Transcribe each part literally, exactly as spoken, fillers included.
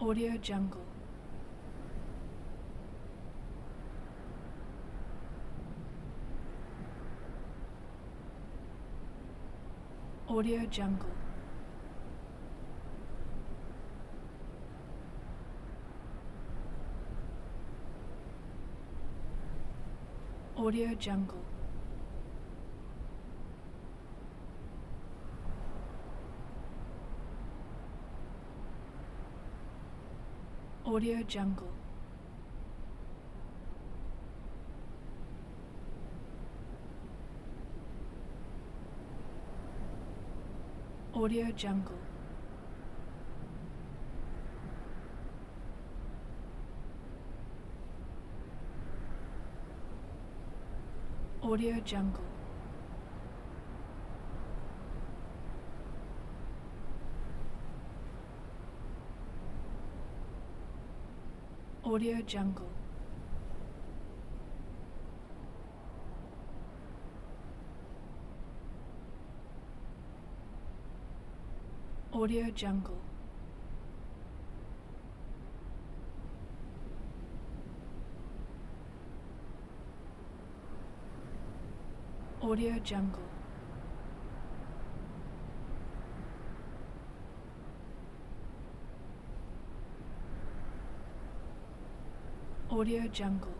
Audio Jungle. Audio Jungle. Audio Jungle. Audio Jungle. Audio Jungle. Audio Jungle. Audio Jungle. Audio Jungle. Audio Jungle. Audio Jungle.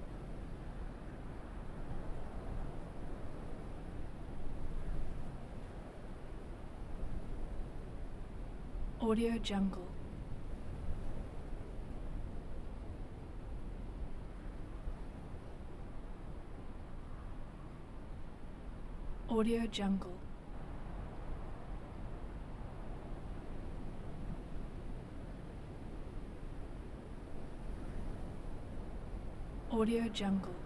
Audio Jungle. Audio Jungle. Audio Jungle.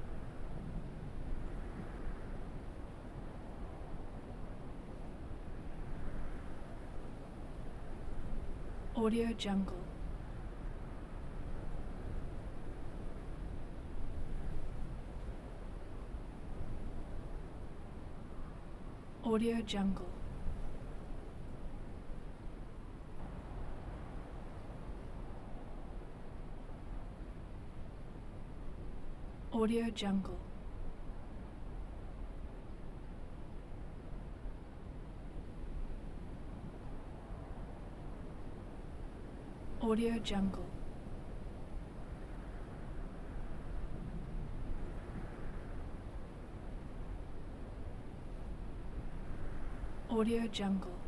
Audio Jungle. Audio Jungle. Audio Jungle. Audio Jungle. Audio Jungle.